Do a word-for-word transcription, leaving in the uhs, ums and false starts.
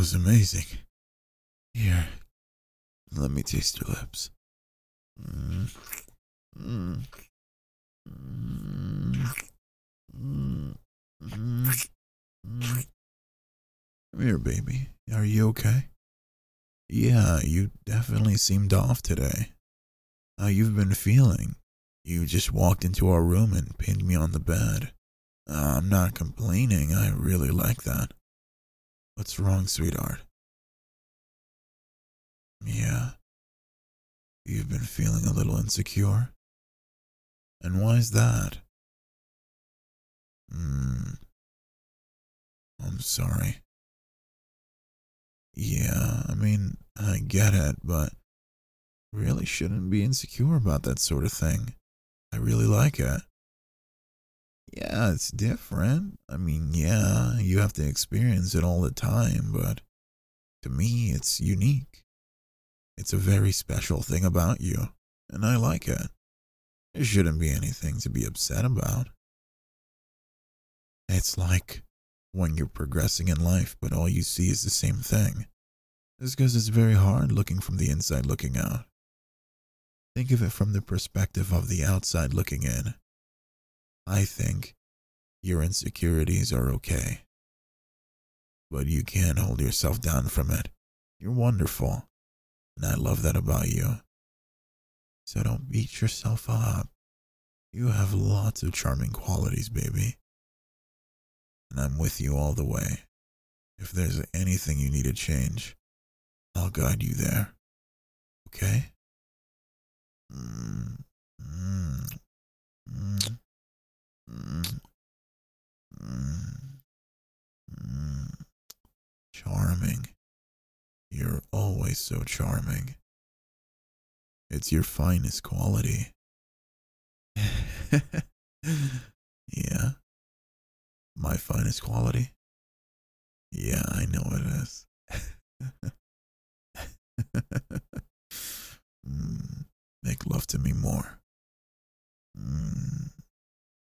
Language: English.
was amazing. Here, let me taste your lips. Mm, mm, mm, mm, mm, mm. Come here, baby. Are you okay? Yeah, you definitely seemed off today. How you've been feeling? You just walked into our room and pinned me on the bed. Uh, I'm not complaining. I really like that. What's wrong, sweetheart? Yeah, you've been feeling a little insecure? And why's that? Hmm, I'm sorry. Yeah, I mean, I get it, but really shouldn't be insecure about that sort of thing. I really like it. Yeah, it's different. I mean, yeah, you have to experience it all the time, but to me, it's unique. It's a very special thing about you, and I like it. There shouldn't be anything to be upset about. It's like when you're progressing in life, but all you see is the same thing. It's because it's very hard looking from the inside looking out. Think of it from the perspective of the outside looking in. I think your insecurities are okay, but you can't hold yourself down from it. You're wonderful, and I love that about you. So don't beat yourself up. You have lots of charming qualities, baby. And I'm with you all the way. If there's anything you need to change, I'll guide you there. Okay? Mm, mm, mm, mm, mm, mm. Charming. You're always so charming. It's your finest quality. Yeah, my finest quality? Yeah, I know it is. mm, make love to me more. Mm.